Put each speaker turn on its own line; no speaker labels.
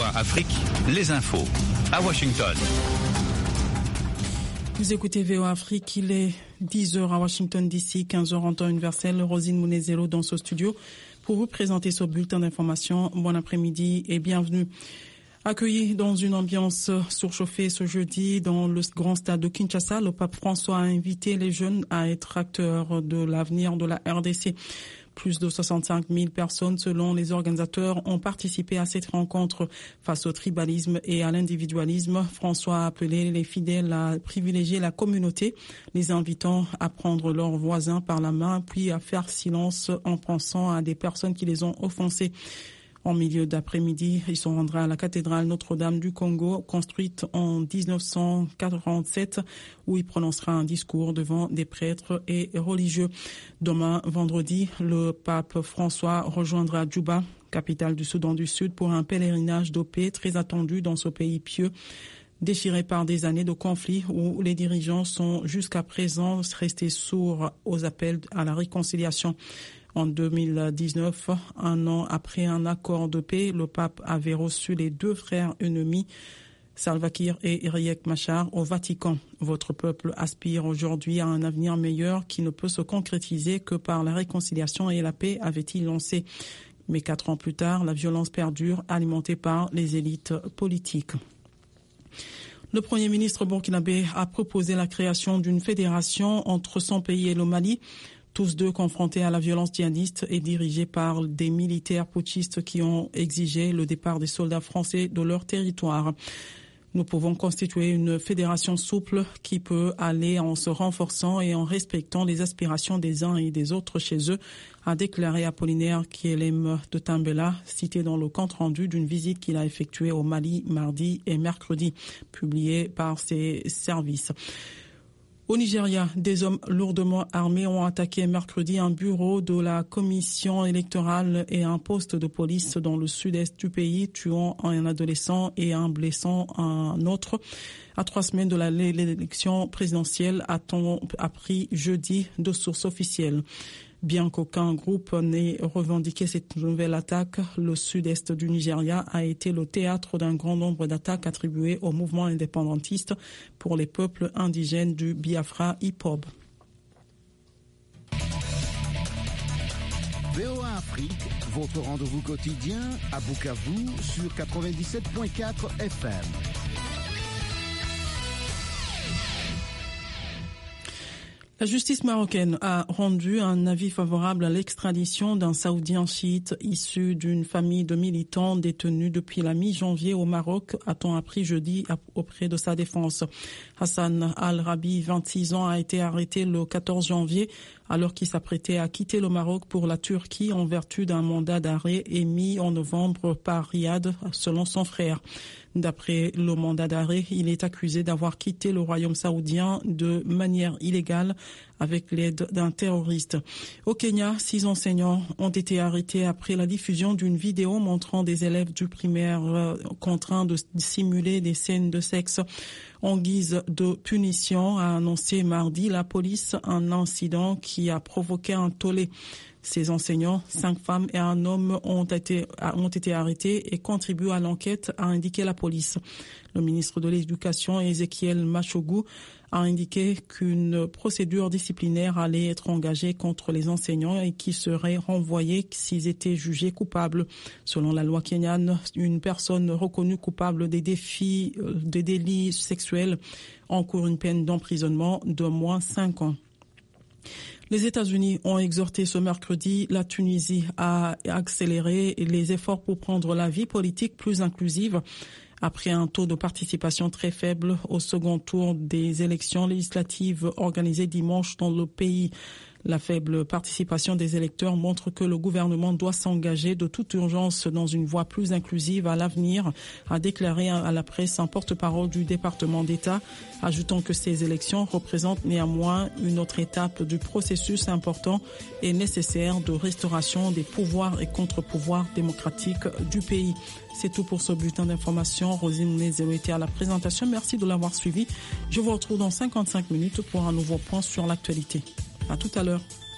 Afrique, les infos à Washington.
Vous écoutez VOA Afrique, il est 10h à Washington DC, 15h en temps universel. Rosine Mounezelo dans ce studio pour vous présenter ce bulletin d'information. Bon après-midi et bienvenue. Accueilli dans une ambiance surchauffée ce jeudi dans le grand stade de Kinshasa, le pape François a invité les jeunes à être acteurs de l'avenir de la RDC. Plus de 65 000 personnes, selon les organisateurs, ont participé à cette rencontre. Face au tribalisme et à l'individualisme, François a appelé les fidèles à privilégier la communauté, les invitant à prendre leurs voisins par la main, puis à faire silence en pensant à des personnes qui les ont offensés. En milieu d'après-midi, ils se rendront à la cathédrale Notre-Dame du Congo, construite en 1947, où il prononcera un discours devant des prêtres et religieux. Demain, vendredi, le pape François rejoindra Djouba, capitale du Soudan du Sud, pour un pèlerinage de paix très attendu dans ce pays pieux, déchiré par des années de conflits où les dirigeants sont jusqu'à présent restés sourds aux appels à la réconciliation. En 2019, un an après un accord de paix, le pape avait reçu les deux frères ennemis, Salva Kiir et Riek Machar, au Vatican. Votre peuple aspire aujourd'hui à un avenir meilleur qui ne peut se concrétiser que par la réconciliation et la paix, avait-il lancé. Mais 4 ans plus tard, la violence perdure, alimentée par les élites politiques. Le Premier ministre burkinabé a proposé la création d'une fédération entre son pays et le Mali, tous deux confrontés à la violence djihadiste et dirigés par des militaires putschistes qui ont exigé le départ des soldats français de leur territoire. Nous pouvons constituer une fédération souple qui peut aller en se renforçant et en respectant les aspirations des uns et des autres chez eux, a déclaré Apollinaire Kielem de Tambela, cité dans le compte-rendu d'une visite qu'il a effectuée au Mali mardi et mercredi, publié par ses services. Au Nigeria, des hommes lourdement armés ont attaqué mercredi un bureau de la commission électorale et un poste de police dans le sud-est du pays, tuant un adolescent et en blessant un autre. À 3 semaines de l'élection présidentielle, a-t-on appris jeudi de sources officielles. Bien qu'aucun groupe n'ait revendiqué cette nouvelle attaque, le sud-est du Nigeria a été le théâtre d'un grand nombre d'attaques attribuées au mouvement indépendantiste pour les peuples indigènes du Biafra Hip-Hop.
VOA Afrique, votre rendez-vous quotidien à Bukavu sur 97.4 FM.
La justice marocaine a rendu un avis favorable à l'extradition d'un Saoudien chiite issu d'une famille de militants détenus depuis la mi-janvier au Maroc, a-t-on appris jeudi auprès de sa défense. Hassan Al-Rabi, 26 ans, a été arrêté le 14 janvier alors qu'il s'apprêtait à quitter le Maroc pour la Turquie en vertu d'un mandat d'arrêt émis en novembre par Riyad, selon son frère. D'après le mandat d'arrêt, il est accusé d'avoir quitté le royaume saoudien de manière illégale avec l'aide d'un terroriste. Au Kenya, 6 enseignants ont été arrêtés après la diffusion d'une vidéo montrant des élèves du primaire contraints de simuler des scènes de sexe. En guise de punition, a annoncé mardi la police un incident qui a provoqué un tollé. Ces enseignants, 5 femmes et un homme, ont été arrêtés et contribuent à l'enquête, a indiqué la police. Le ministre de l'Éducation, Ezekiel Machogu, a indiqué qu'une procédure disciplinaire allait être engagée contre les enseignants et qui seraient renvoyés s'ils étaient jugés coupables. Selon la loi kenyane, une personne reconnue coupable des délits sexuels encourt une peine d'emprisonnement d'au moins 5 ans. Les États-Unis ont exhorté ce mercredi la Tunisie à accélérer les efforts pour prendre la vie politique plus inclusive après un taux de participation très faible au second tour des élections législatives organisées dimanche dans le pays. La faible participation des électeurs montre que le gouvernement doit s'engager de toute urgence dans une voie plus inclusive à l'avenir, a déclaré à la presse un porte-parole du département d'État, ajoutant que ces élections représentent néanmoins une autre étape du processus important et nécessaire de restauration des pouvoirs et contre-pouvoirs démocratiques du pays. C'est tout pour ce bulletin d'information. Rosine Nézéo était à la présentation. Merci de l'avoir suivi. Je vous retrouve dans 55 minutes pour un nouveau point sur l'actualité. À tout à l'heure.